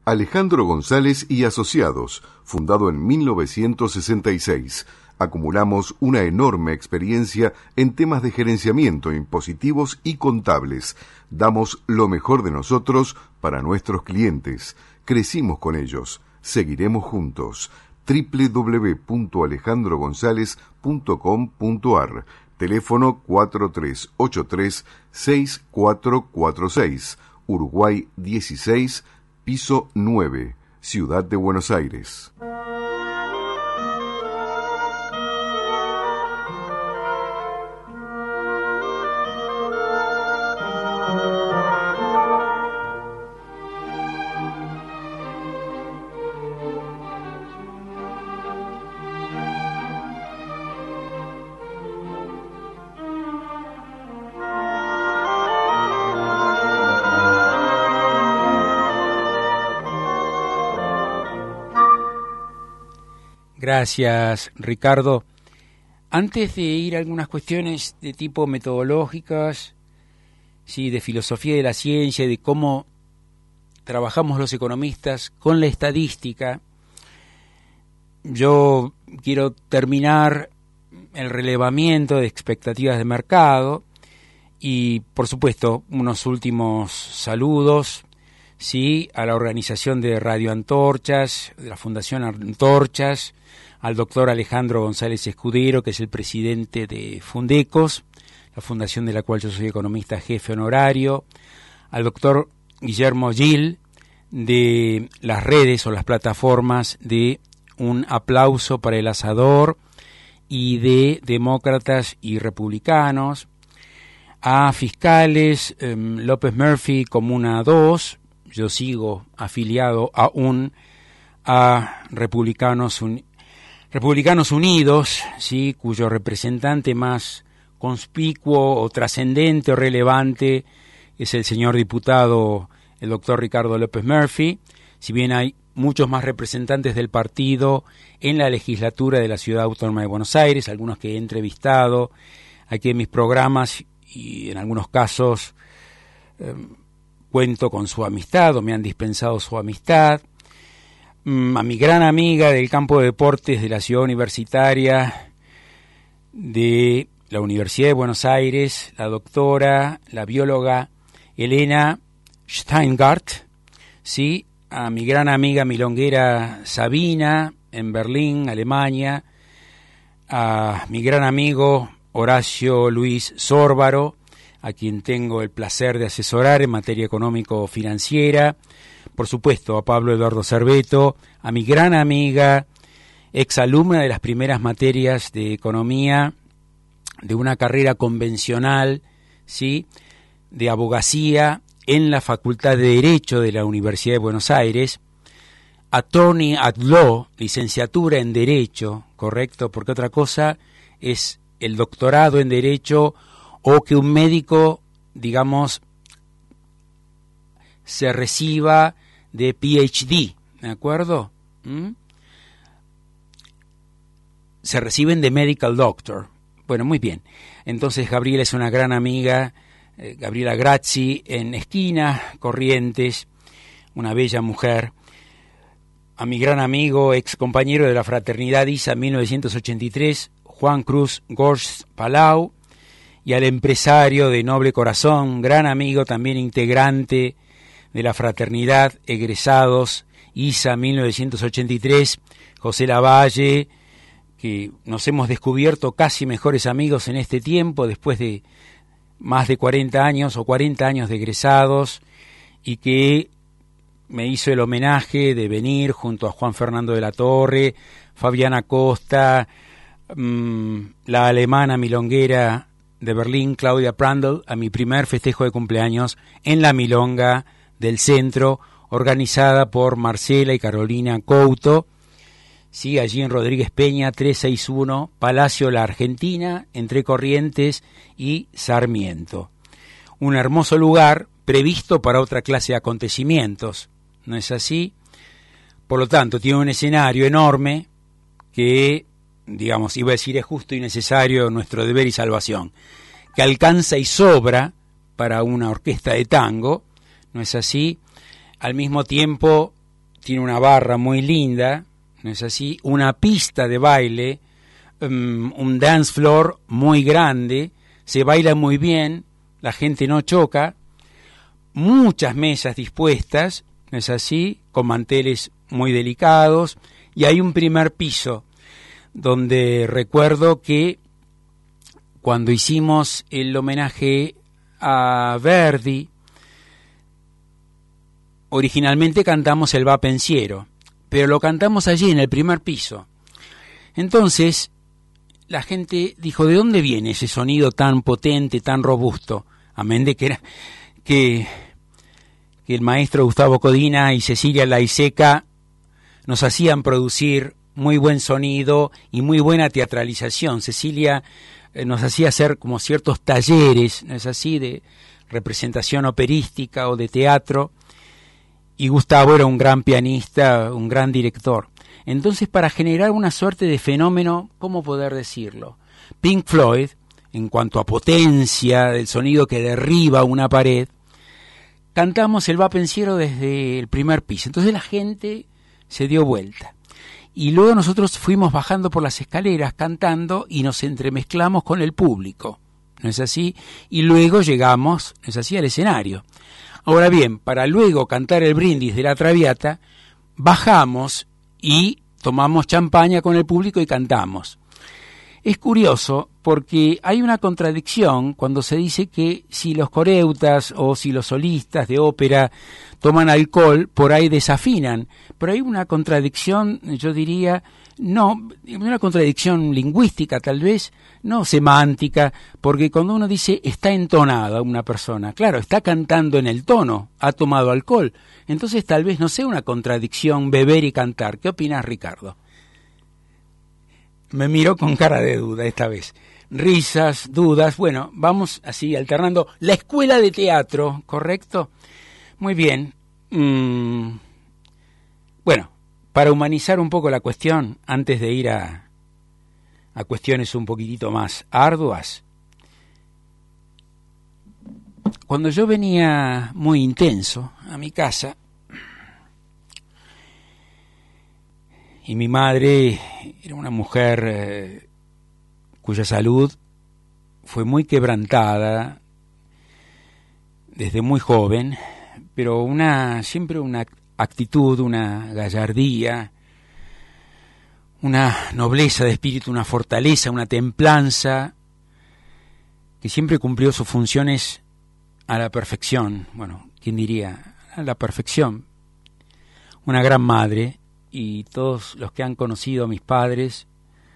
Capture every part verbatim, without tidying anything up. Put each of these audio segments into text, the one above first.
Alejandro González y Asociados, fundado en mil novecientos sesenta y seis. Acumulamos una enorme experiencia en temas de gerenciamiento, impositivos y contables. Damos lo mejor de nosotros para nuestros clientes. Crecimos con ellos. Seguiremos juntos. doble u doble u doble u punto alejandro gonzález punto com punto a r. Teléfono cuatro tres ocho tres seis cuatro cuatro seis. Uruguay dieciséis, piso nueve, Ciudad de Buenos Aires. Gracias, Ricardo. Antes de ir a algunas cuestiones de tipo metodológicas, sí, de filosofía de la ciencia, de cómo trabajamos los economistas con la estadística, yo quiero terminar el relevamiento de expectativas de mercado y, por supuesto, unos últimos saludos, sí, a la organización de Radio Antorchas, de la Fundación Antorchas, al doctor Alejandro González Escudero, que es el presidente de Fundecos, la fundación de la cual yo soy economista jefe honorario, al doctor Guillermo Gil, de las redes o las plataformas de Un Aplauso para el Asador y de Demócratas y Republicanos, a fiscales eh, López Murphy, Comuna dos, yo sigo afiliado aún a Republicanos Unidos, Republicanos Unidos, sí, cuyo representante más conspicuo o trascendente o relevante es el señor diputado, el doctor Ricardo López Murphy, si bien hay muchos más representantes del partido en la legislatura de la Ciudad Autónoma de Buenos Aires, algunos que he entrevistado aquí en mis programas y en algunos casos eh, cuento con su amistad o me han dispensado su amistad. A mi gran amiga del campo de deportes de la ciudad universitaria de la Universidad de Buenos Aires, la doctora, la bióloga Elena Steingart, sí, a mi gran amiga milonguera Sabina en Berlín, Alemania, a mi gran amigo Horacio Luis Zórbaro, a quien tengo el placer de asesorar en materia económico-financiera, por supuesto a Pablo Eduardo Cerveto, a mi gran amiga, exalumna de las primeras materias de economía, de una carrera convencional, ¿sí?, de abogacía en la Facultad de Derecho de la Universidad de Buenos Aires, attorney at law, licenciatura en Derecho, correcto, porque otra cosa es el doctorado en Derecho o que un médico, digamos, se reciba de P H D, ¿de acuerdo? ¿Mm? Se reciben de Medical Doctor. Bueno, muy bien. Entonces Gabriela es una gran amiga, eh, Gabriela Grazzi, en Esquina, Corrientes, una bella mujer. A mi gran amigo, ex compañero de la Fraternidad I S A mil novecientos ochenta y tres, Juan Cruz Gorst Palau, y al empresario de noble corazón, gran amigo, también integrante de la Fraternidad Egresados I S A mil novecientos ochenta y tres, José Lavalle, que nos hemos descubierto casi mejores amigos en este tiempo, después de más de cuarenta años o cuarenta años de egresados, y que me hizo el homenaje de venir junto a Juan Fernando de la Torre, Fabiana Costa, mmm, la alemana milonguera de Berlín, Claudia Prandl, a mi primer festejo de cumpleaños en la Milonga del Centro, organizada por Marcela y Carolina Couto, sí, allí en Rodríguez Peña, trescientos sesenta y uno, Palacio La Argentina, entre Corrientes y Sarmiento. Un hermoso lugar previsto para otra clase de acontecimientos, ¿no es así? Por lo tanto, tiene un escenario enorme que, digamos, iba a decir, es justo y necesario nuestro deber y salvación, que alcanza y sobra para una orquesta de tango, ¿no es así? Al mismo tiempo tiene una barra muy linda, ¿no es así? Una pista de baile, um, un dance floor muy grande, se baila muy bien, la gente no choca, muchas mesas dispuestas, ¿no es así?, con manteles muy delicados, y hay un primer piso, donde recuerdo que cuando hicimos el homenaje a Verdi, originalmente cantamos el Va Pensiero, pero lo cantamos allí en el primer piso. Entonces, la gente dijo, ¿de dónde viene ese sonido tan potente, tan robusto? Amén de que era que, que el maestro Gustavo Codina y Cecilia Laiseca nos hacían producir muy buen sonido y muy buena teatralización. Cecilia eh, nos hacía hacer como ciertos talleres, ¿no es así?, de representación operística o de teatro, y Gustavo era un gran pianista, un gran director. Entonces, para generar una suerte de fenómeno, ¿cómo poder decirlo? Pink Floyd, en cuanto a potencia del sonido que derriba una pared, cantamos el Va Pensiero desde el primer piso. Entonces la gente se dio vuelta. Y luego nosotros fuimos bajando por las escaleras cantando y nos entremezclamos con el público, ¿no es así? Y luego llegamos, ¿no es así?, al escenario. Ahora bien, para luego cantar el brindis de la Traviata, bajamos y tomamos champaña con el público y cantamos. Es curioso porque hay una contradicción cuando se dice que si los coreutas o si los solistas de ópera toman alcohol, por ahí desafinan. Pero hay una contradicción, yo diría, no, una contradicción lingüística tal vez, no semántica, porque cuando uno dice está entonada una persona, claro, está cantando en el tono, ha tomado alcohol. Entonces tal vez no sea una contradicción beber y cantar. ¿Qué opinas, Ricardo? Me miró con cara de duda esta vez. Risas, dudas, bueno, vamos así alternando. La escuela de teatro, ¿correcto? Muy bien. Mm. Bueno, para humanizar un poco la cuestión, antes de ir a, a cuestiones un poquitito más arduas, cuando yo venía muy intenso a mi casa, y mi madre era una mujer eh, cuya salud fue muy quebrantada desde muy joven, pero una siempre una actitud, una gallardía, una nobleza de espíritu, una fortaleza, una templanza, que siempre cumplió sus funciones a la perfección. Bueno, ¿quién diría? A la perfección. Una gran madre. Y todos los que han conocido a mis padres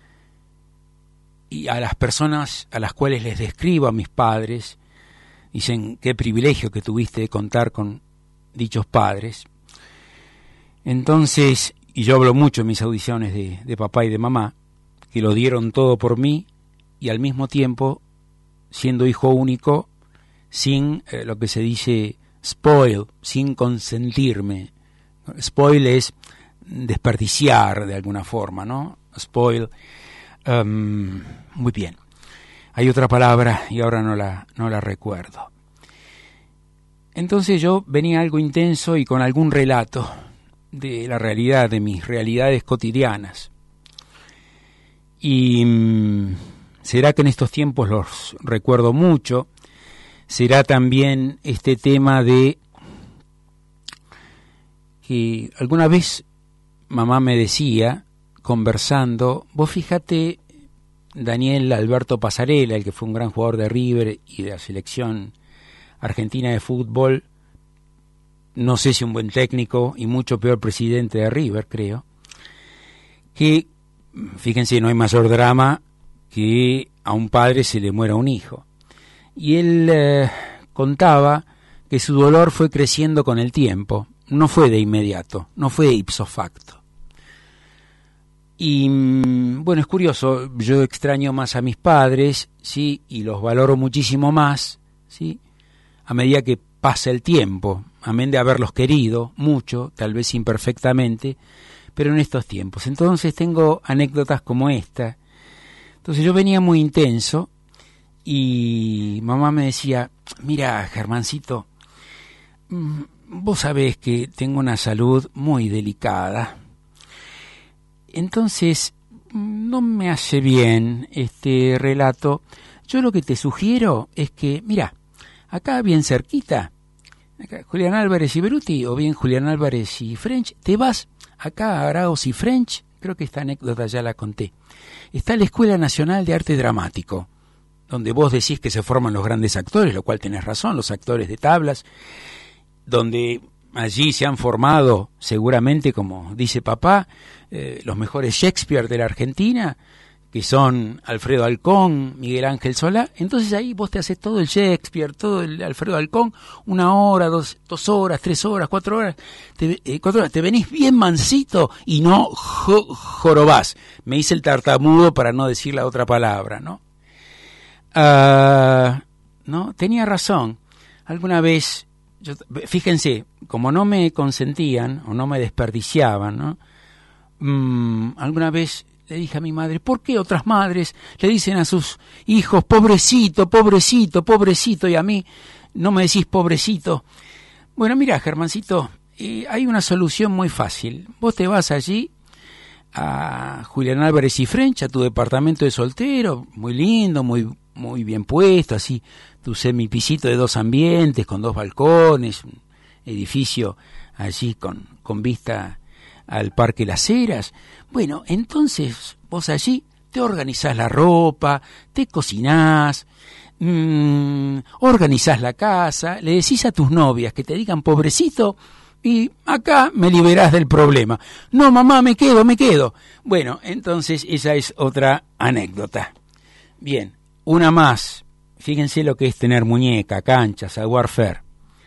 y a las personas a las cuales les describo a mis padres, dicen qué privilegio que tuviste de contar con dichos padres. Entonces, y yo hablo mucho en mis audiciones de, de papá y de mamá, que lo dieron todo por mí y al mismo tiempo, siendo hijo único, sin eh, lo que se dice spoil, sin consentirme. Spoil es desperdiciar de alguna forma, ¿no? Spoil. Um, muy bien. Hay otra palabra y ahora no la, no la recuerdo. Entonces yo venía algo intenso y con algún relato de la realidad, de mis realidades cotidianas. Y um, será que en estos tiempos los recuerdo mucho. Será también este tema de que alguna vez mamá me decía, conversando, vos fíjate, Daniel Alberto Pasarela, el que fue un gran jugador de River y de la selección argentina de fútbol, no sé si un buen técnico y mucho peor presidente de River, creo, que, fíjense, no hay mayor drama que a un padre se le muera un hijo. Y él eh, contaba que su dolor fue creciendo con el tiempo, no fue de inmediato, no fue ipso facto. Y bueno, es curioso, yo extraño más a mis padres, sí, y los valoro muchísimo más, sí, a medida que pasa el tiempo, amén de haberlos querido mucho, tal vez imperfectamente, pero en estos tiempos. Entonces tengo anécdotas como esta. Entonces yo venía muy intenso y mamá me decía, mira, Germancito, vos sabés que tengo una salud muy delicada. Entonces, no me hace bien este relato. Yo lo que te sugiero es que, mira, acá bien cerquita, acá, Julián Álvarez y Beruti, o bien Julián Álvarez y French, te vas acá a Arauz y French, creo que esta anécdota ya la conté. Está la Escuela Nacional de Arte Dramático, donde vos decís que se forman los grandes actores, lo cual tenés razón, los actores de tablas, donde allí se han formado, seguramente, como dice papá, eh, los mejores Shakespeare de la Argentina, que son Alfredo Alcón, Miguel Ángel Solá. Entonces ahí vos te haces todo el Shakespeare, todo el Alfredo Alcón, una hora, dos, dos horas, tres horas, cuatro horas, te, eh, cuatro horas, te venís bien mansito y no jo, jorobás. Me hice el tartamudo para no decir la otra palabra, ¿no? Uh, no, tenía razón. Alguna vez, yo, fíjense, como no me consentían o no me desperdiciaban, ¿no? Mm, alguna vez le dije a mi madre, ¿por qué otras madres le dicen a sus hijos, pobrecito, pobrecito, pobrecito, y a mí no me decís pobrecito? Bueno, mira, Germancito, eh, hay una solución muy fácil. Vos te vas allí a Julián Álvarez y French, a tu departamento de soltero, muy lindo, muy, muy bien puesto, así, tu semipisito de dos ambientes, con dos balcones, un edificio allí con, con vista al Parque Las Heras. Bueno, entonces vos allí te organizás la ropa, te cocinás, mmm, organizás la casa, le decís a tus novias que te digan pobrecito y acá me liberás del problema. No, mamá, me quedo, me quedo. Bueno, entonces esa es otra anécdota. Bien, una más. Fíjense lo que es tener muñeca, cancha, savoir-faire.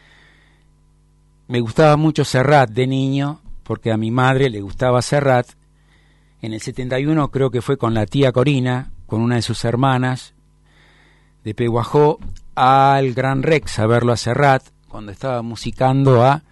Me gustaba mucho Serrat de niño, porque a mi madre le gustaba Serrat. En el setenta y uno creo que fue con la tía Corina, con una de sus hermanas, de Peguajó, al Gran Rex a verlo a Serrat, cuando estaba musicando a,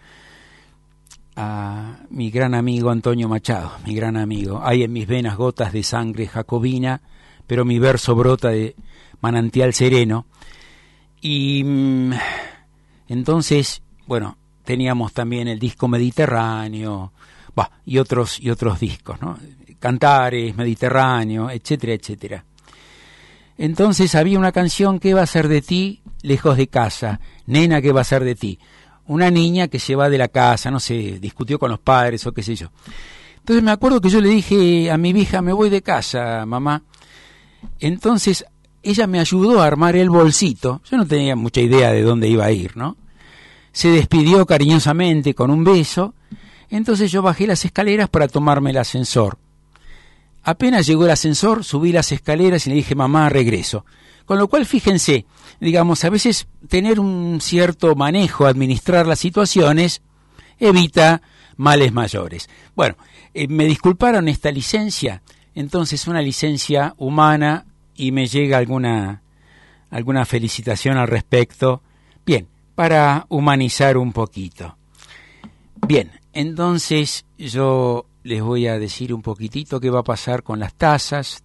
a mi gran amigo Antonio Machado, mi gran amigo. Hay en mis venas gotas de sangre jacobina, pero mi verso brota de manantial sereno. Y mmm, entonces, bueno, teníamos también el disco Mediterráneo, bah, y otros y otros discos, ¿no? Cantares, Mediterráneo, etcétera, etcétera. Entonces había una canción, ¿qué va a ser de ti lejos de casa? Nena, ¿qué va a ser de ti? Una niña que se va de la casa, no sé, discutió con los padres o qué sé yo. Entonces me acuerdo que yo le dije a mi hija, me voy de casa, mamá. Entonces ella me ayudó a armar el bolsito. Yo no tenía mucha idea de dónde iba a ir, ¿no? Se despidió cariñosamente con un beso. Entonces yo bajé las escaleras para tomarme el ascensor. Apenas llegó el ascensor, subí las escaleras y le dije, mamá, regreso. Con lo cual, fíjense, digamos, a veces tener un cierto manejo, administrar las situaciones, evita males mayores. Bueno, eh, me disculparon esta licencia, entonces una licencia humana, y me llega alguna, alguna felicitación al respecto. Bien, para humanizar un poquito. Bien, entonces yo les voy a decir un poquitito qué va a pasar con las tasas.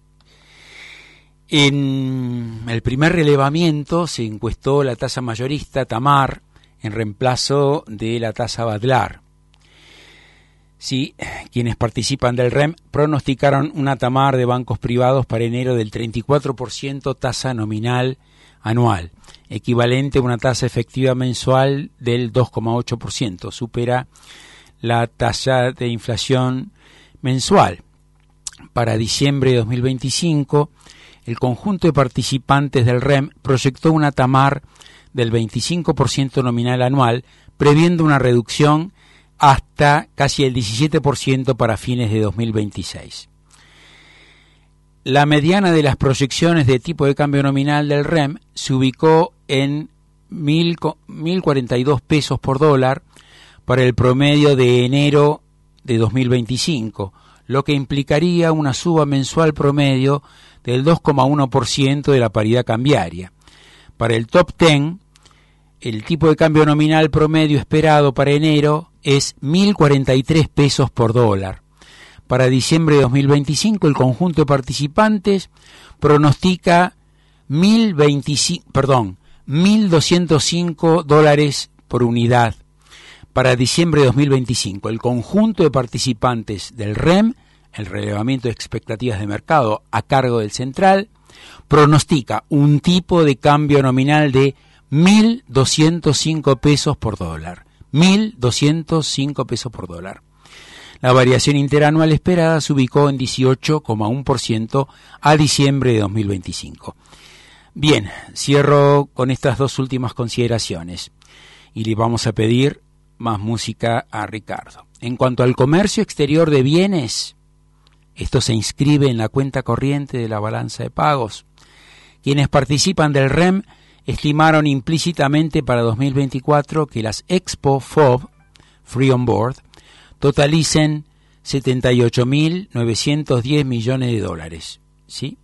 En el primer relevamiento se encuestó la tasa mayorista Tamar en reemplazo de la tasa Badlar. Sí, quienes participan del R E M pronosticaron una Tamar de bancos privados para enero del treinta y cuatro por ciento tasa nominal anual, equivalente a una tasa efectiva mensual del dos coma ocho por ciento, supera la tasa de inflación mensual. Para diciembre de dos mil veinticinco, el conjunto de participantes del R E M proyectó una Tamar del veinticinco por ciento nominal anual, previendo una reducción hasta casi el diecisiete por ciento para fines de dos mil veintiséis. La mediana de las proyecciones de tipo de cambio nominal del R E M se ubicó en mil cuarenta y dos pesos por dólar para el promedio de enero de dos mil veinticinco, lo que implicaría una suba mensual promedio del dos coma uno por ciento de la paridad cambiaria. Para el top diez, el tipo de cambio nominal promedio esperado para enero es mil cuarenta y tres pesos por dólar. Para diciembre de dos mil veinticinco, el conjunto de participantes pronostica mil veinticinco, perdón, mil doscientos cinco dólares por unidad. Para diciembre de dos mil veinticinco, el conjunto de participantes del R E M, el relevamiento de expectativas de mercado a cargo del Central, pronostica un tipo de cambio nominal de mil doscientos cinco pesos por dólar. mil doscientos cinco pesos por dólar. La variación interanual esperada se ubicó en dieciocho coma uno por ciento a diciembre de dos mil veinticinco. Bien, cierro con estas dos últimas consideraciones y le vamos a pedir más música a Ricardo. En cuanto al comercio exterior de bienes, esto se inscribe en la cuenta corriente de la balanza de pagos. Quienes participan del R E M estimaron implícitamente para dos mil veinticuatro que las Expo F O B, Free On Board, totalicen setenta y ocho mil novecientos diez millones de dólares, ¿sí?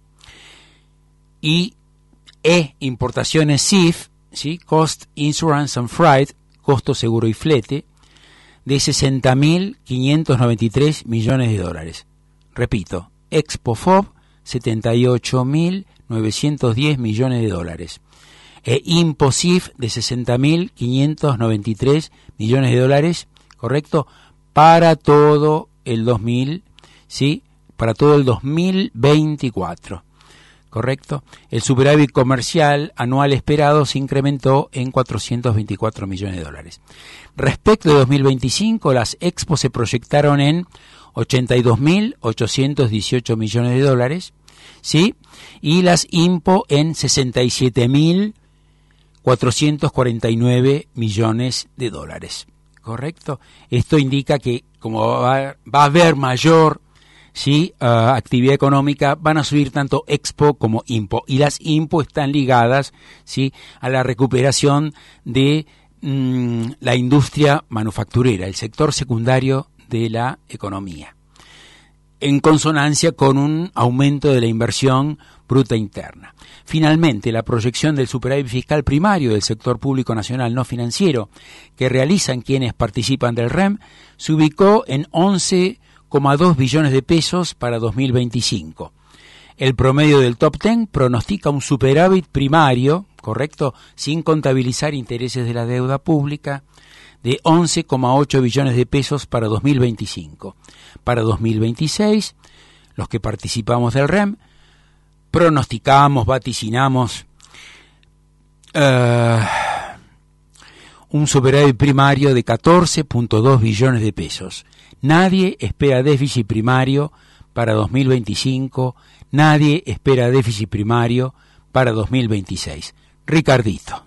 Y E importaciones C I F, ¿sí? Cost, Insurance and Freight, costo, seguro y flete, de sesenta mil quinientos noventa y tres millones de dólares. Repito, Expo F O B, setenta y ocho mil novecientos diez millones de dólares. E Imposif de sesenta mil quinientos noventa y tres millones de dólares, ¿correcto? Para todo el dos mil, ¿sí? Para todo el dos mil veinticuatro. ¿Correcto? El superávit comercial anual esperado se incrementó en cuatrocientos veinticuatro millones de dólares. Respecto de dos mil veinticinco, las expos se proyectaron en ochenta y dos mil ochocientos dieciocho millones de dólares, ¿sí? Y las IMPO en sesenta y siete mil cuatrocientos cuarenta y nueve millones de dólares. ¿Correcto? Esto indica que como va, va a haber mayor, ¿sí? Uh, actividad económica, van a subir tanto Expo como Impo, y las Impo están ligadas, ¿sí? A la recuperación de mmm, la industria manufacturera, el sector secundario de la economía, en consonancia con un aumento de la inversión bruta interna. Finalmente, la proyección del superávit fiscal primario del sector público nacional no financiero que realizan quienes participan del R E M se ubicó en once coma dos billones de pesos para dos mil veinticinco. El promedio del top diez pronostica un superávit primario, correcto, sin contabilizar intereses de la deuda pública, de once coma ocho billones de pesos para dos mil veinticinco. Para dos mil veintiséis, los que participamos del R E M, pronosticamos, vaticinamos uh, un superávit primario de catorce coma dos billones de pesos. Nadie espera déficit primario para dos mil veinticinco, nadie espera déficit primario para dos mil veintiséis. Ricardito.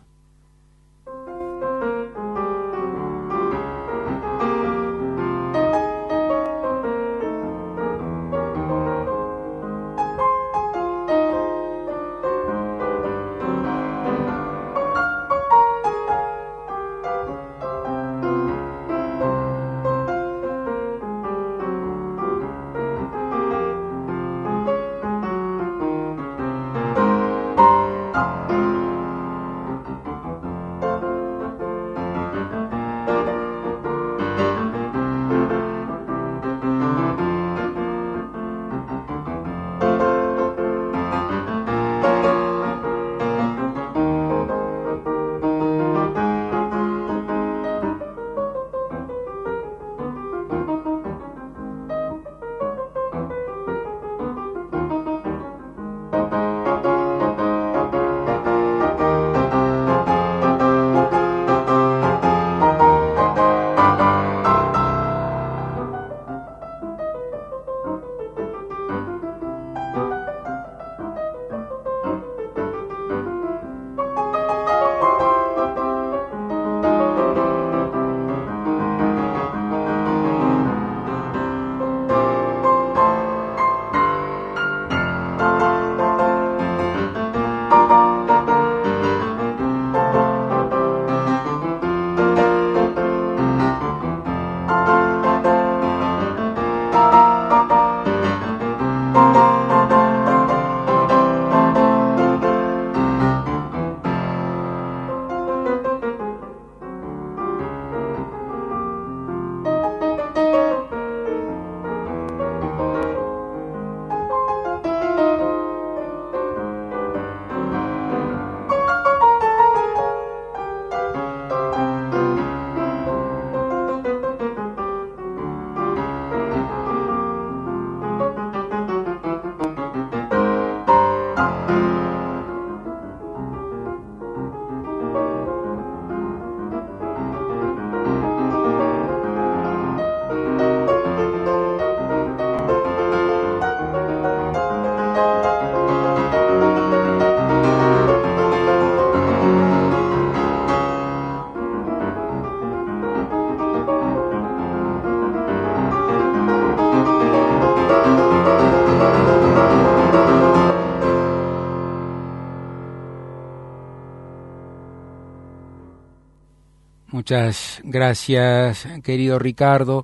Muchas gracias, querido Ricardo.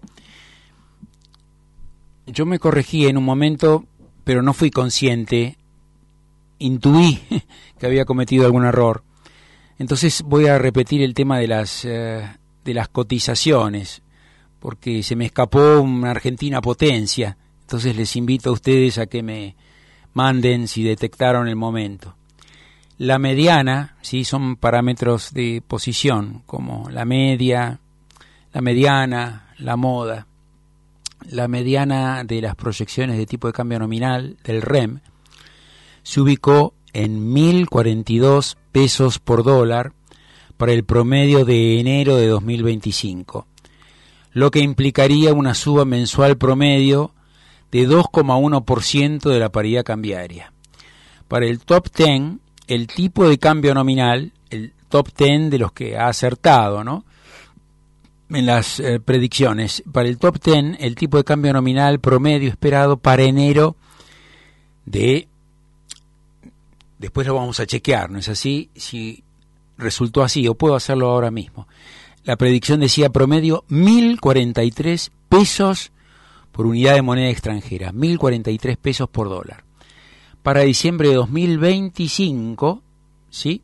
Yo me corregí en un momento, pero no fui consciente. Intuí que había cometido algún error. Entonces voy a repetir el tema de las, eh, de las cotizaciones, porque se me escapó una Argentina potencia. Entonces les invito a ustedes a que me manden si detectaron el momento. La mediana, sí, son parámetros de posición, como la media, la mediana, la moda. La mediana de las proyecciones de tipo de cambio nominal del R E M se ubicó en mil cuarenta y dos pesos por dólar para el promedio de enero de dos mil veinticinco, lo que implicaría una suba mensual promedio de dos coma uno por ciento de la paridad cambiaria. Para el top diez, el tipo de cambio nominal, el top diez de los que ha acertado, ¿no?, en las eh, predicciones, para el top diez, el tipo de cambio nominal promedio esperado para enero de... Después lo vamos a chequear, ¿no es así? Si resultó así, o puedo hacerlo ahora mismo. La predicción decía promedio mil cuarenta y tres pesos por unidad de moneda extranjera, mil cuarenta y tres pesos por dólar. Para diciembre de dos mil veinticinco, ¿sí?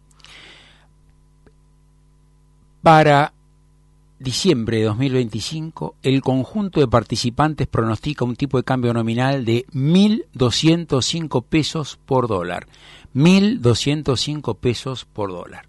Para diciembre de dos mil veinticinco, el conjunto de participantes pronostica un tipo de cambio nominal de mil doscientos cinco pesos por dólar. mil doscientos cinco pesos por dólar.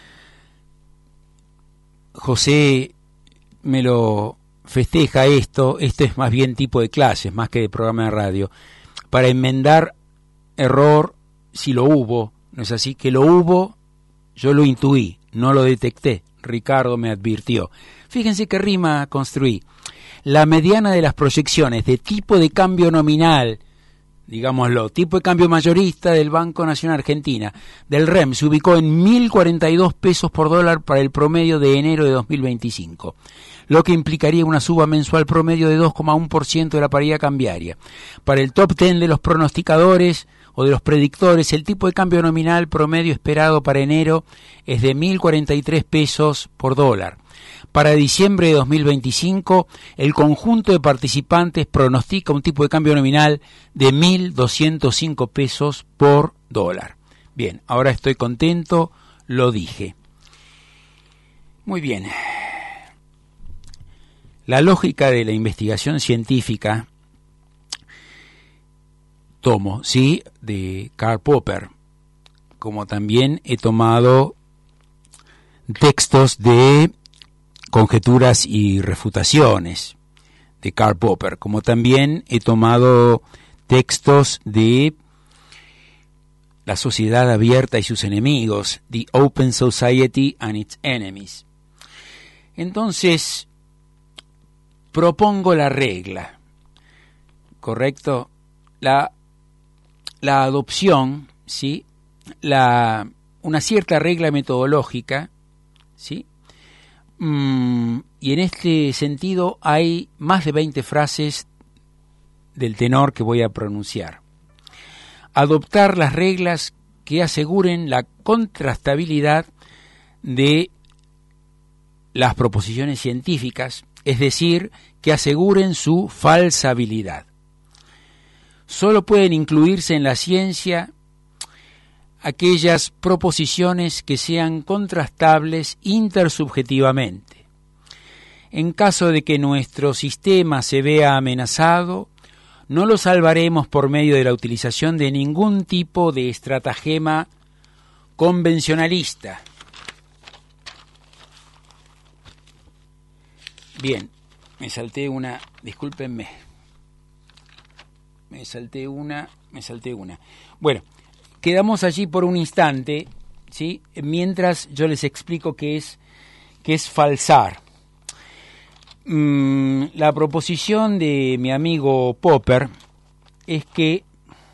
José me lo festeja esto, esto es más bien tipo de clases, más que de programa de radio, para enmendar error si lo hubo, ¿no es así? Que lo hubo, yo lo intuí, no lo detecté, Ricardo me advirtió. Fíjense qué rima construí. La mediana de las proyecciones de tipo de cambio nominal, digámoslo, tipo de cambio mayorista del Banco Nacional Argentina, del R E M, se ubicó en mil cuarenta y dos pesos por dólar para el promedio de enero de dos mil veinticinco, lo que implicaría una suba mensual promedio de dos coma uno por ciento de la paridad cambiaria. Para el top diez de los pronosticadores o de los predictores, el tipo de cambio nominal promedio esperado para enero es de mil cuarenta y tres pesos por dólar. Para diciembre de dos mil veinticinco, el conjunto de participantes pronostica un tipo de cambio nominal de mil doscientos cinco pesos por dólar. Bien, ahora estoy contento, lo dije. Muy bien. La lógica de la investigación científica, tomo, sí, de Karl Popper, como también he tomado textos de Conjeturas y refutaciones de Karl Popper, como también he tomado textos de La sociedad abierta y sus enemigos, The Open Society and its Enemies. Entonces, propongo la regla, ¿correcto? La, la adopción, ¿sí? La, una cierta regla metodológica, ¿sí? Y en este sentido hay más de veinte frases del tenor que voy a pronunciar. Adoptar las reglas que aseguren la contrastabilidad de las proposiciones científicas, es decir, que aseguren su falsabilidad. Solo pueden incluirse en la ciencia aquellas proposiciones que sean contrastables intersubjetivamente. En caso de que nuestro sistema se vea amenazado, no lo salvaremos por medio de la utilización de ningún tipo de estratagema convencionalista. Bien, me salté una, discúlpenme, me salté una, me salté una. Bueno, quedamos allí por un instante, ¿sí? Mientras yo les explico qué es, qué es falsar. Mm, la proposición de mi amigo Popper es que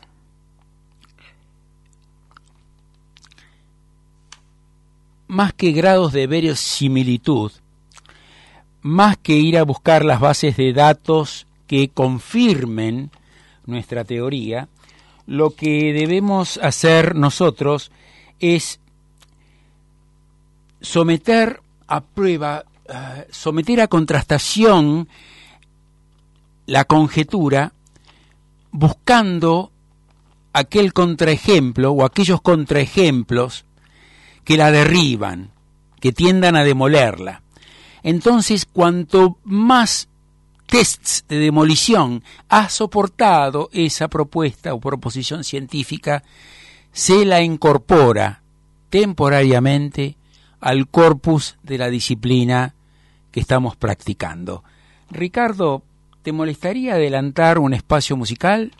más que grados de verosimilitud, más que ir a buscar las bases de datos que confirmen nuestra teoría, lo que debemos hacer nosotros es someter a prueba uh, someter a contrastación la conjetura buscando aquel contraejemplo o aquellos contraejemplos que la derriban, que tiendan a demolerla. Entonces, cuanto más tests de demolición ha soportado esa propuesta o proposición científica, se la incorpora temporariamente al corpus de la disciplina que estamos practicando. Ricardo, ¿te molestaría adelantar un espacio musical?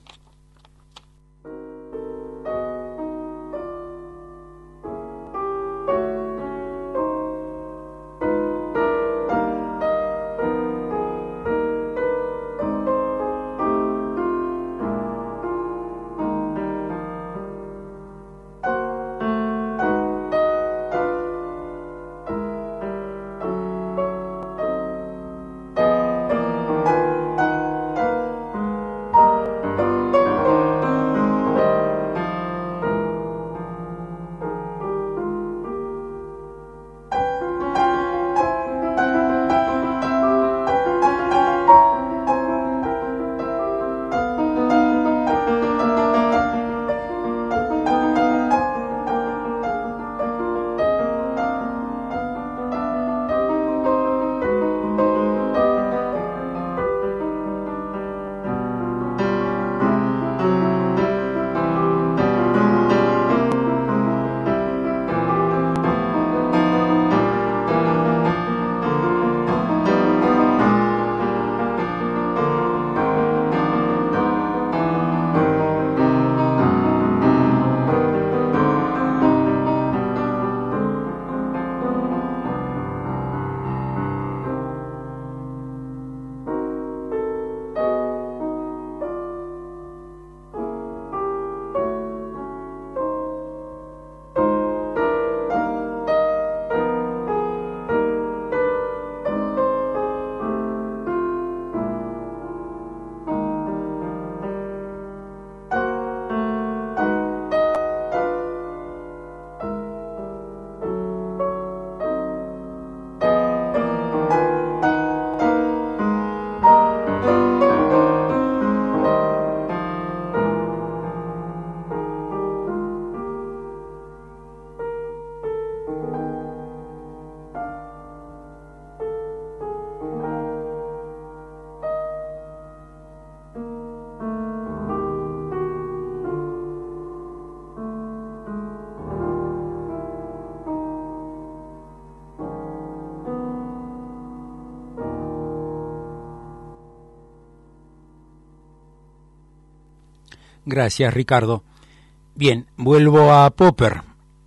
Gracias, Ricardo. Bien, vuelvo a Popper.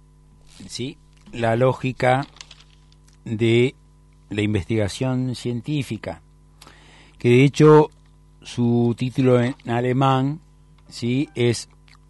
¿Sí? La lógica de la investigación científica, que de hecho su título en alemán, ¿sí?, es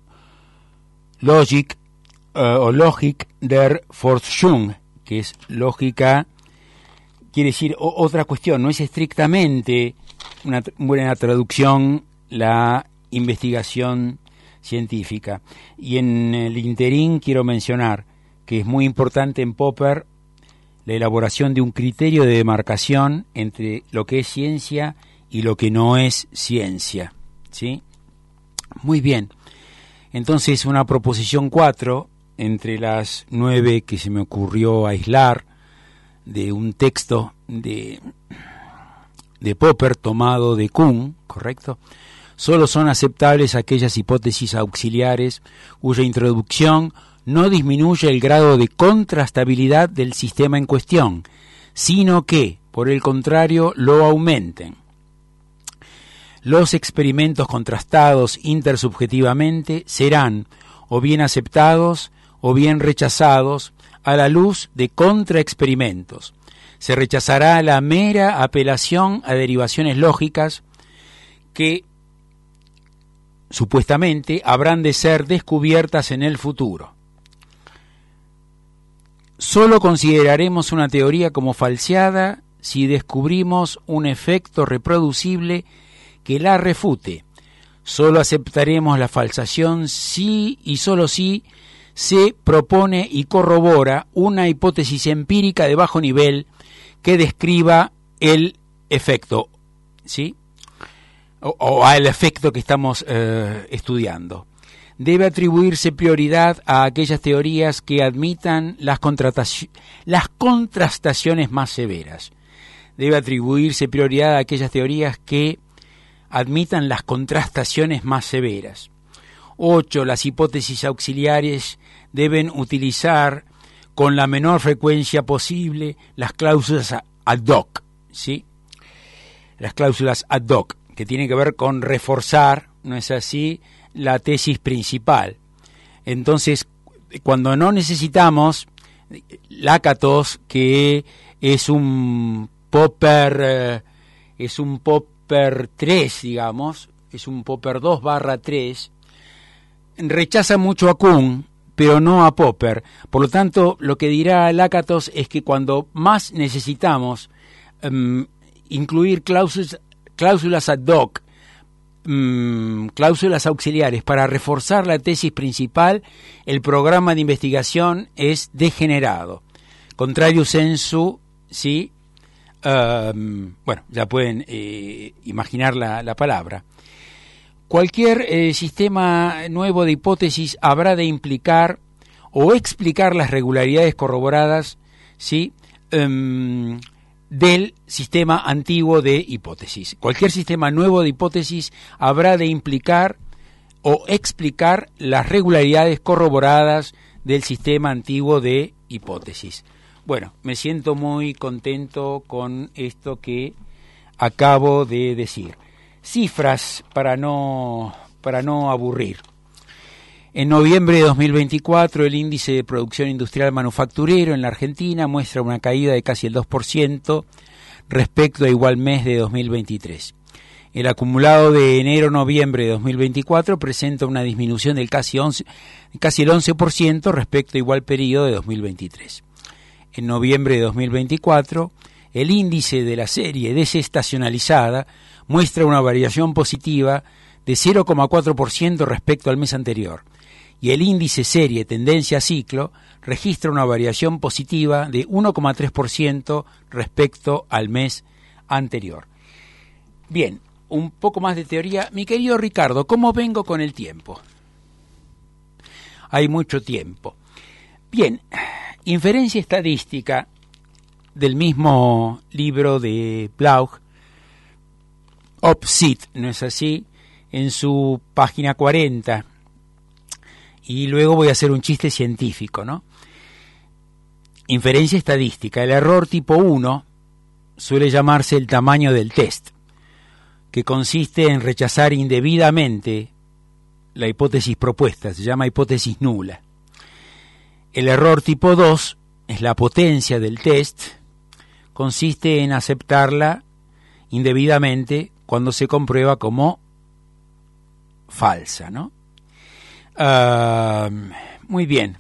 Logik uh, o Logik der Forschung, que es lógica, quiere decir o, otra cuestión, no es estrictamente una buena traducción la investigación científica. Y en el interín quiero mencionar que es muy importante en Popper la elaboración de un criterio de demarcación entre lo que es ciencia y lo que no es ciencia, ¿sí? Muy bien. Entonces, una proposición cuatro, entre las nueve que se me ocurrió aislar de un texto de, de Popper tomado de Kuhn, ¿correcto? Solo son aceptables aquellas hipótesis auxiliares cuya introducción no disminuye el grado de contrastabilidad del sistema en cuestión, sino que, por el contrario, lo aumenten. Los experimentos contrastados intersubjetivamente serán o bien aceptados o bien rechazados a la luz de contraexperimentos. Se rechazará la mera apelación a derivaciones lógicas que supuestamente habrán de ser descubiertas en el futuro. Solo consideraremos una teoría como falseada si descubrimos un efecto reproducible que la refute. Solo aceptaremos la falsación si y solo si se propone y corrobora una hipótesis empírica de bajo nivel que describa el efecto, ¿sí? O, o al efecto que estamos eh, estudiando. Debe atribuirse prioridad a aquellas teorías que admitan las, las contrastaciones más severas. Debe atribuirse prioridad a aquellas teorías que admitan las contrastaciones más severas. ocho. Las hipótesis auxiliares deben utilizar con la menor frecuencia posible las cláusulas ad hoc, ¿sí? Las cláusulas ad hoc, que tienen que ver con reforzar, ¿no es así?, la tesis principal. Entonces, cuando no necesitamos Lakatos, que es un Popper, eh, es un Popper tres, digamos, es un Popper dos barra tres, rechaza mucho a Kuhn, pero no a Popper. Por lo tanto, lo que dirá Lakatos es que cuando más necesitamos um, incluir cláusulas, cláusulas ad hoc, um, cláusulas auxiliares para reforzar la tesis principal, el programa de investigación es degenerado. Contrario sensu, ¿sí? Um, bueno, ya pueden eh, imaginar la, la palabra. Cualquier eh, sistema nuevo de hipótesis habrá de implicar o explicar las regularidades corroboradas, ¿sí?, um, del sistema antiguo de hipótesis. Cualquier sistema nuevo de hipótesis habrá de implicar o explicar las regularidades corroboradas del sistema antiguo de hipótesis. Bueno, me siento muy contento con esto que acabo de decir. Cifras para no, para no aburrir. En noviembre de dos mil veinticuatro, el índice de producción industrial manufacturero en la Argentina muestra una caída de casi el dos por ciento respecto a igual mes de dos mil veintitrés. El acumulado de enero-noviembre de dos mil veinticuatro presenta una disminución del casi, once, casi el once por ciento respecto a igual periodo de dos mil veintitrés. En noviembre de dos mil veinticuatro, el índice de la serie desestacionalizada muestra una variación positiva de cero coma cuatro por ciento respecto al mes anterior, y el índice serie tendencia ciclo registra una variación positiva de uno coma tres por ciento respecto al mes anterior. Bien, un poco más de teoría. Mi querido Ricardo, ¿cómo vengo con el tiempo? Hay mucho tiempo. Bien, inferencia estadística del mismo libro de Bloch, Opsit, ¿no es así?, en su página cuarenta, y luego voy a hacer un chiste científico, ¿no? Inferencia estadística. El error tipo uno suele llamarse el tamaño del test, que consiste en rechazar indebidamente la hipótesis propuesta, se llama hipótesis nula. El error tipo dos es la potencia del test, consiste en aceptarla indebidamente cuando se comprueba como falsa, ¿no? Uh, muy bien.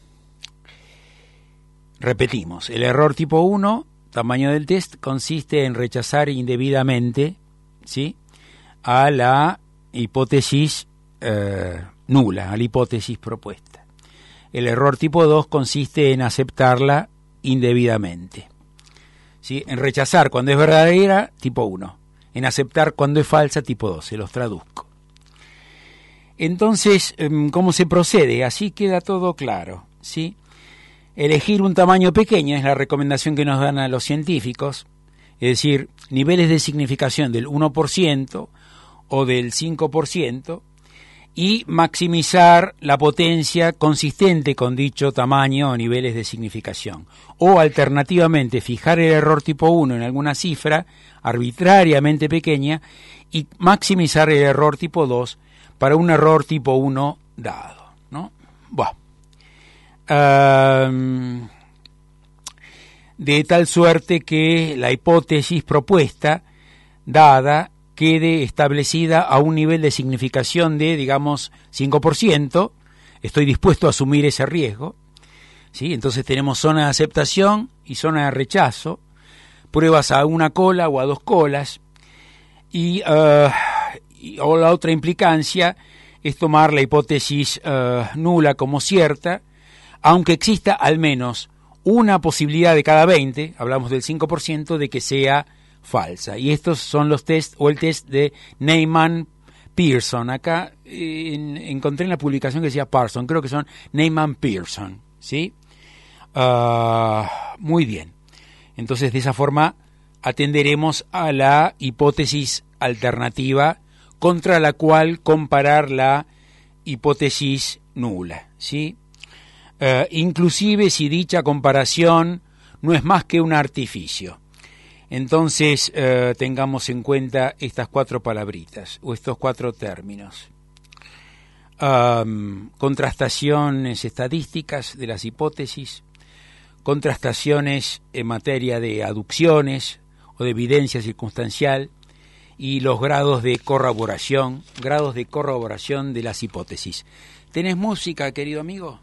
Repetimos. El error tipo uno, tamaño del test, consiste en rechazar indebidamente, ¿sí?, a la hipótesis uh, nula, a la hipótesis propuesta. El error tipo dos consiste en aceptarla indebidamente, ¿sí?, en rechazar cuando es verdadera, tipo uno, en aceptar cuando es falsa, tipo dos. Se los traduzco. Entonces, ¿cómo se procede? Así queda todo claro, ¿sí? Elegir un tamaño pequeño es la recomendación que nos dan a los científicos, es decir, niveles de significación del uno por ciento o del cinco por ciento, y maximizar la potencia consistente con dicho tamaño o niveles de significación. O alternativamente fijar el error tipo uno en alguna cifra arbitrariamente pequeña y maximizar el error tipo dos para un error tipo uno dado, ¿no? Bueno. Um, de tal suerte que la hipótesis propuesta dada quede establecida a un nivel de significación de, digamos, cinco por ciento, estoy dispuesto a asumir ese riesgo, ¿sí? Entonces tenemos zona de aceptación y zona de rechazo, pruebas a una cola o a dos colas, y, uh, y o la otra implicancia es tomar la hipótesis uh, nula como cierta, aunque exista al menos una posibilidad de cada veinte, hablamos del cinco por ciento, de que sea falsa. Y estos son los test, o el test de Neyman-Pearson. Acá eh, en, encontré en la publicación que decía Parson, creo que son Neyman-Pearson, ¿sí? Uh, muy bien. Entonces, de esa forma atenderemos a la hipótesis alternativa contra la cual comparar la hipótesis nula, ¿sí? Uh, inclusive si dicha comparación no es más que un artificio. Entonces, uh, tengamos en cuenta estas cuatro palabritas, o estos cuatro términos. Um, contrastaciones estadísticas de las hipótesis, contrastaciones en materia de aducciones o de evidencia circunstancial, y los grados de corroboración, grados de corroboración de las hipótesis. ¿Tenés música, querido amigo?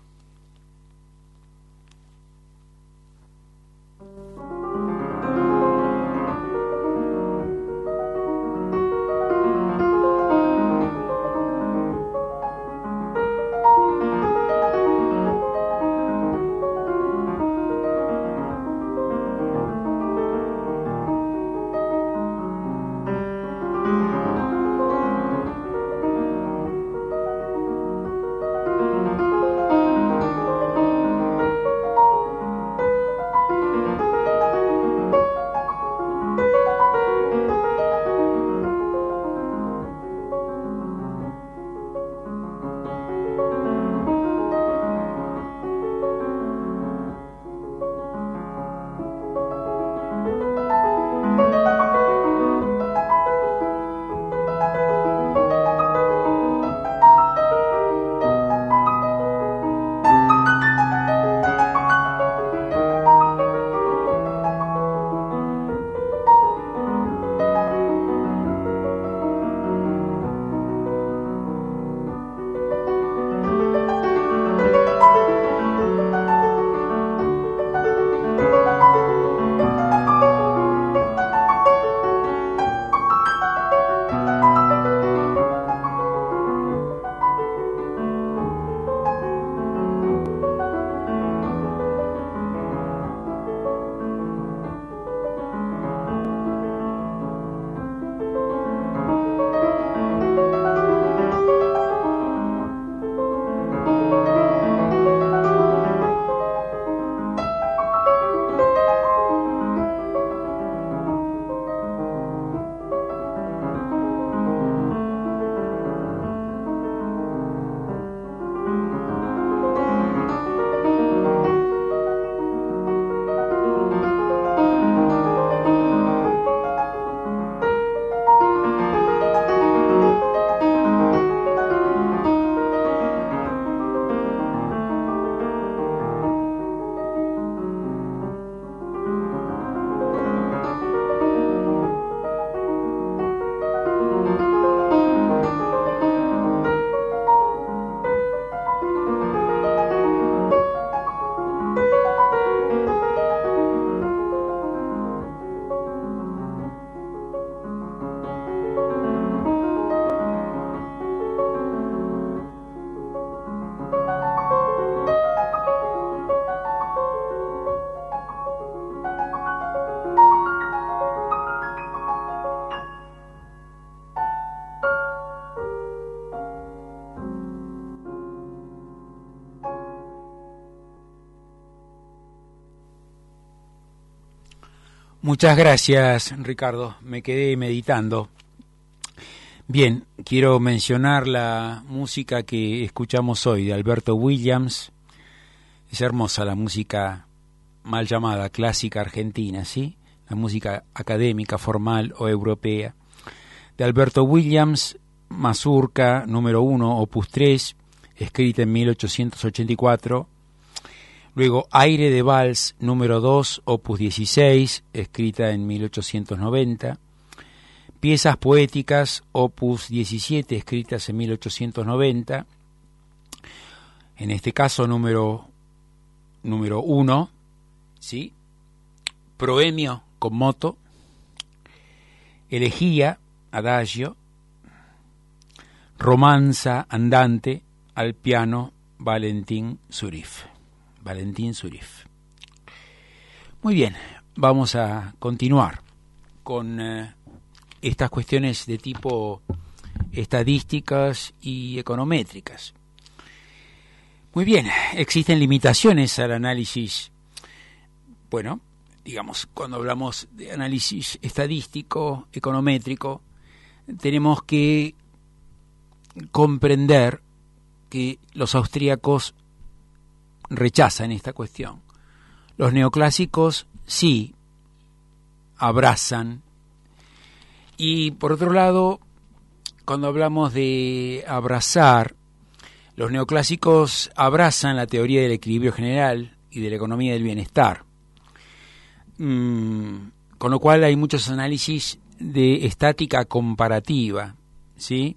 Muchas gracias, Ricardo. Me quedé meditando. Bien, quiero mencionar la música que escuchamos hoy de Alberto Williams. Es hermosa la música mal llamada clásica argentina, ¿sí? La música académica, formal o europea. De Alberto Williams, Mazurca número uno, opus tres, escrita en mil ochocientos ochenta y cuatro. Luego Aire de Vals número dos, opus dieciséis, escrita en mil ochocientos noventa. Piezas poéticas, opus diecisiete, escritas en mil ochocientos noventa. En este caso número número uno, ¿sí? Proemio con moto. Elegía, adagio. Romanza andante al piano, Valentín Zurif. Valentín Zurif. Muy bien, vamos a continuar con eh, estas cuestiones de tipo estadísticas y econométricas. Muy bien, existen limitaciones al análisis. Bueno, digamos, cuando hablamos de análisis estadístico, econométrico, tenemos que comprender que los austríacos rechazan esta cuestión. Los neoclásicos sí abrazan. Y por otro lado, cuando hablamos de abrazar, los neoclásicos abrazan la teoría del equilibrio general y de la economía del bienestar. Mm, con lo cual hay muchos análisis de estática comparativa, ¿sí?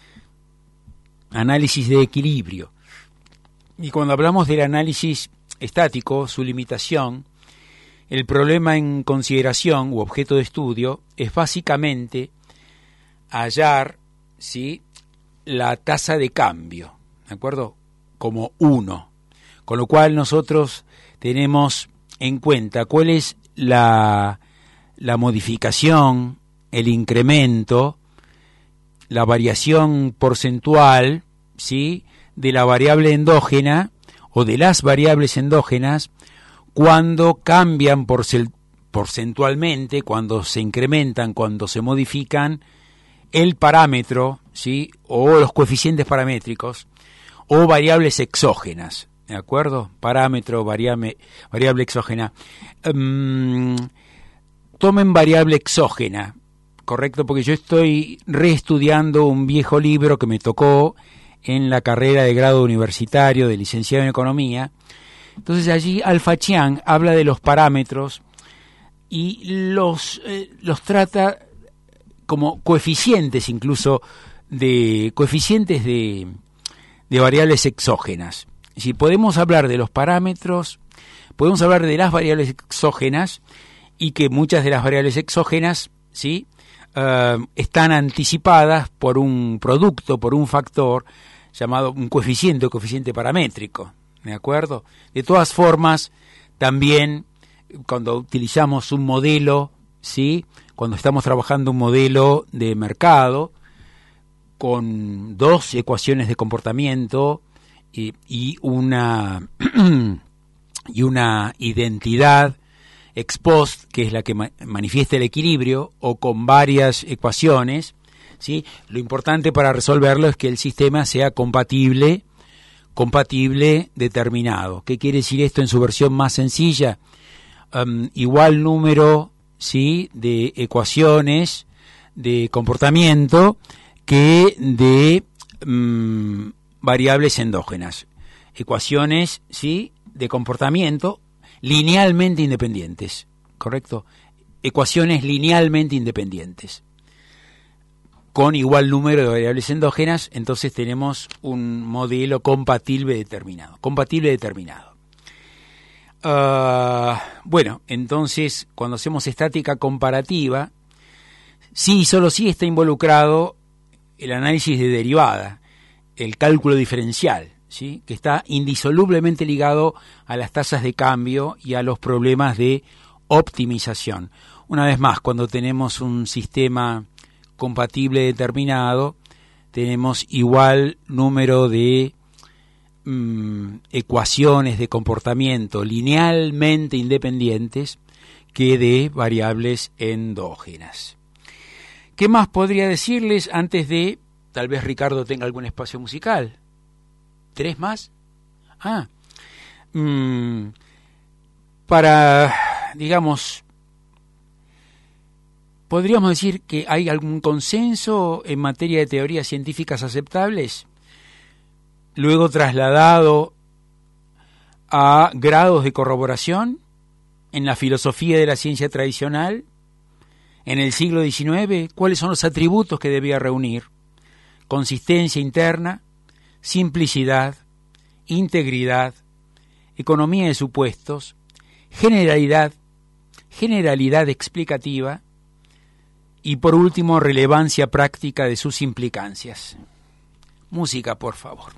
Análisis de equilibrio. Y cuando hablamos del análisis estático, su limitación, el problema en consideración u objeto de estudio es básicamente hallar, ¿sí?, la tasa de cambio, ¿de acuerdo?, como uno, con lo cual nosotros tenemos en cuenta cuál es la, la modificación, el incremento, la variación porcentual, ¿sí?, de la variable endógena o de las variables endógenas cuando cambian porcentualmente, cuando se incrementan, cuando se modifican el parámetro, ¿sí?, o los coeficientes paramétricos o variables exógenas, ¿de acuerdo? Parámetro, variable, variable exógena. Um, tomen variable exógena, ¿correcto? Porque yo estoy reestudiando un viejo libro que me tocó en la carrera de grado universitario de licenciado en Economía. Entonces allí Alfa-Chiang habla de los parámetros y los, eh, los trata como coeficientes, incluso de coeficientes de, de variables exógenas. Si podemos hablar de los parámetros, podemos hablar de las variables exógenas y que muchas de las variables exógenas, ¿sí?, Uh, están anticipadas por un producto, por un factor llamado un coeficiente o coeficiente paramétrico, ¿de acuerdo? De todas formas, también cuando utilizamos un modelo, ¿sí?, cuando estamos trabajando un modelo de mercado con dos ecuaciones de comportamiento y, y una y una identidad ex post, que es la que ma- manifiesta el equilibrio, o con varias ecuaciones, ¿sí?, lo importante para resolverlo es que el sistema sea compatible, compatible determinado. ¿Qué quiere decir esto en su versión más sencilla? Um, igual número, ¿sí?, de ecuaciones de comportamiento que de um, variables endógenas. Ecuaciones, ¿sí?, de comportamiento linealmente independientes, ¿correcto? Ecuaciones linealmente independientes. Con igual número de variables endógenas, entonces tenemos un modelo compatible determinado. Compatible determinado. Uh, bueno, entonces, cuando hacemos estática comparativa, sí y solo sí está involucrado el análisis de derivada, el cálculo diferencial, ¿sí?, que está indisolublemente ligado a las tasas de cambio y a los problemas de optimización. Una vez más, cuando tenemos un sistema compatible determinado, tenemos igual número de mm, ecuaciones de comportamiento linealmente independientes que de variables endógenas. ¿Qué más podría decirles antes de, tal vez Ricardo tenga algún espacio musical? ¿Tres más? Ah, mmm, para, digamos, ¿podríamos decir que hay algún consenso en materia de teorías científicas aceptables? Luego trasladado a grados de corroboración en la filosofía de la ciencia tradicional, en el siglo diecinueve, ¿cuáles son los atributos que debía reunir? Consistencia interna, simplicidad, integridad, economía de supuestos, generalidad, generalidad explicativa y por último relevancia práctica de sus implicancias. Música, por favor.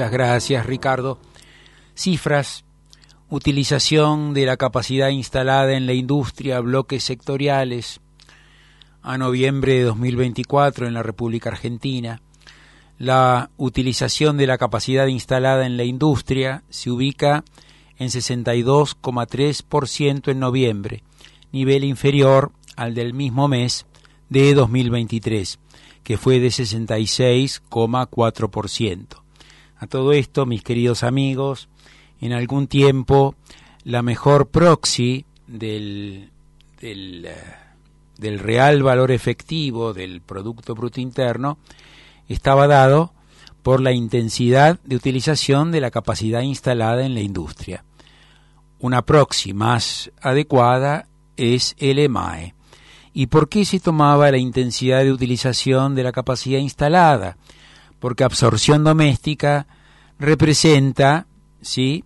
Muchas gracias, Ricardo. Cifras: utilización de la capacidad instalada en la industria, bloques sectoriales, a noviembre de dos mil veinticuatro en la República Argentina. La utilización de la capacidad instalada en la industria se ubica en sesenta y dos coma tres por ciento en noviembre, nivel inferior al del mismo mes de dos mil veintitrés, que fue de sesenta y seis coma cuatro por ciento. A todo esto, mis queridos amigos, en algún tiempo la mejor proxy del, del, del real valor efectivo del Producto Bruto Interno estaba dado por la intensidad de utilización de la capacidad instalada en la industria. Una proxy más adecuada es el E M A E. ¿Y por qué se tomaba la intensidad de utilización de la capacidad instalada? Porque absorción doméstica representa, ¿sí?,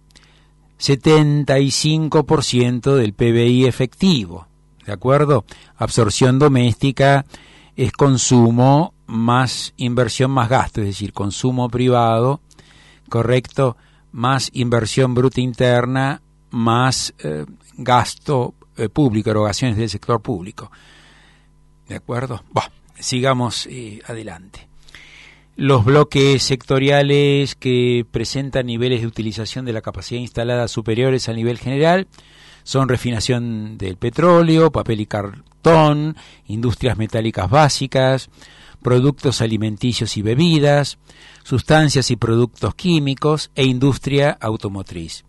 setenta y cinco por ciento del P B I efectivo, ¿de acuerdo? Absorción doméstica es consumo más inversión más gasto, es decir, consumo privado, correcto, más inversión bruta interna, más eh, gasto eh, público, erogaciones del sector público. ¿De acuerdo? Bueno, sigamos eh, adelante. Los bloques sectoriales que presentan niveles de utilización de la capacidad instalada superiores al nivel general son refinación del petróleo, papel y cartón, industrias metálicas básicas, productos alimenticios y bebidas, sustancias y productos químicos e industria automotriz.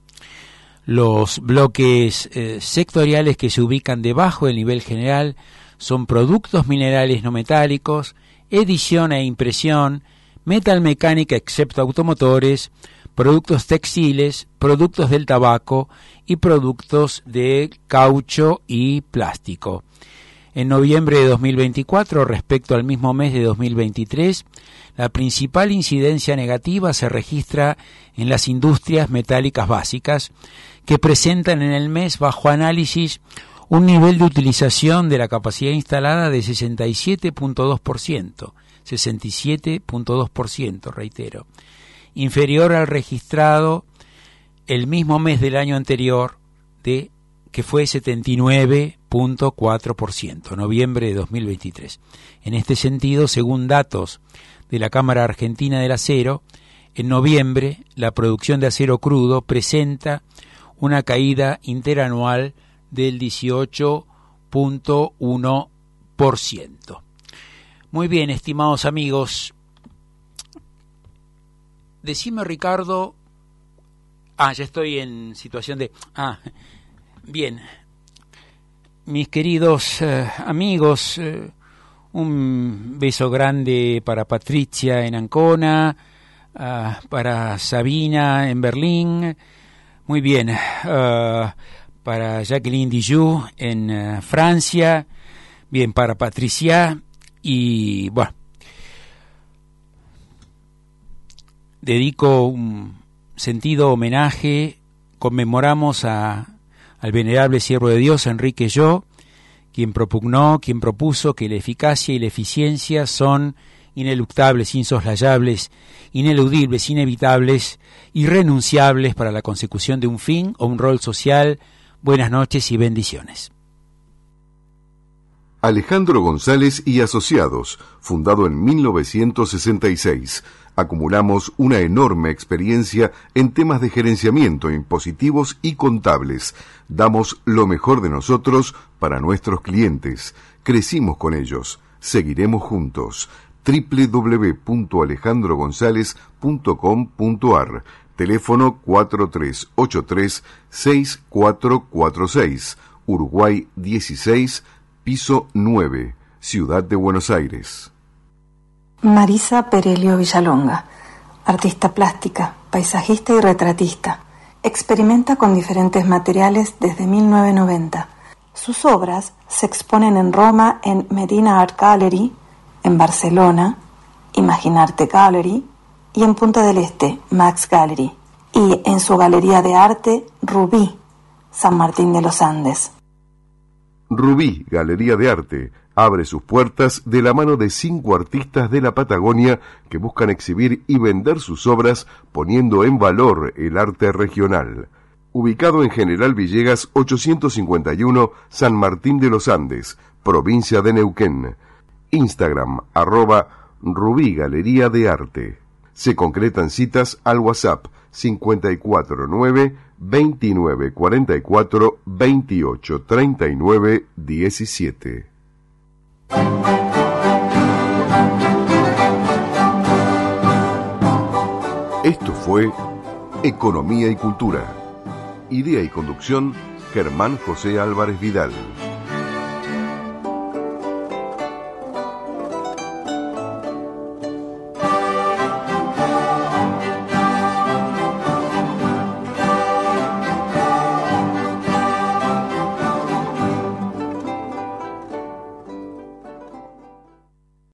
Los bloques eh, sectoriales que se ubican debajo del nivel general son productos minerales no metálicos, edición e impresión, metalmecánica excepto automotores, productos textiles, productos del tabaco y productos de caucho y plástico. En noviembre de dos mil veinticuatro, respecto al mismo mes de dos mil veintitrés, la principal incidencia negativa se registra en las industrias metálicas básicas, que presentan en el mes bajo análisis un nivel de utilización de la capacidad instalada de sesenta y siete punto dos por ciento, sesenta y siete punto dos por ciento, reitero, inferior al registrado el mismo mes del año anterior, de que fue setenta y nueve punto cuatro por ciento, noviembre de dos mil veintitrés. En este sentido, según datos de la Cámara Argentina del Acero, en noviembre la producción de acero crudo presenta una caída interanual del dieciocho punto uno por ciento. Muy bien, estimados amigos. Decime, Ricardo. Ah, ya estoy en situación de... Ah, bien. Mis queridos eh, amigos, eh, un beso grande para Patricia en Ancona, uh, para Sabina en Berlín, muy bien, uh, para Jacqueline Dijoux en uh, Francia, bien, para Patricia, y bueno, dedico un sentido homenaje, conmemoramos a al venerable siervo de Dios Enrique Yo, quien propugnó, quien propuso que la eficacia y la eficiencia son ineluctables, insoslayables, ineludibles, inevitables, irrenunciables para la consecución de un fin o un rol social. Buenas noches y bendiciones. Alejandro González y Asociados, fundado en mil novecientos sesenta y seis. Acumulamos una enorme experiencia en temas de gerenciamiento, impositivos y contables. Damos lo mejor de nosotros para nuestros clientes. Crecimos con ellos. Seguiremos juntos. doble u doble u doble u punto alejandro gonzález punto com punto a r. Teléfono cuatro tres ocho tres seis cuatro cuatro seis. Uruguay dieciséis, piso nueve, Ciudad de Buenos Aires. Marisa Perelio Villalonga, artista plástica, paisajista y retratista. Experimenta con diferentes materiales desde mil novecientos noventa. Sus obras se exponen en Roma en Medina Art Gallery, en Barcelona, Imaginarte Gallery, y en Punta del Este, Max Gallery, y en su galería de arte Rubí, San Martín de los Andes. Rubí, Galería de Arte, abre sus puertas de la mano de cinco artistas de la Patagonia que buscan exhibir y vender sus obras poniendo en valor el arte regional. Ubicado en General Villegas ochocientos cincuenta y uno, San Martín de los Andes, provincia de Neuquén. Instagram, arroba Rubí Galería de Arte. Se concretan citas al WhatsApp cincuenta y cuatro nueve, veintinueve cuarenta y cuatro, veintiocho treinta y nueve diecisiete. Esto fue Economía y Cultura. Idea y conducción, Germán José Álvarez Vidal.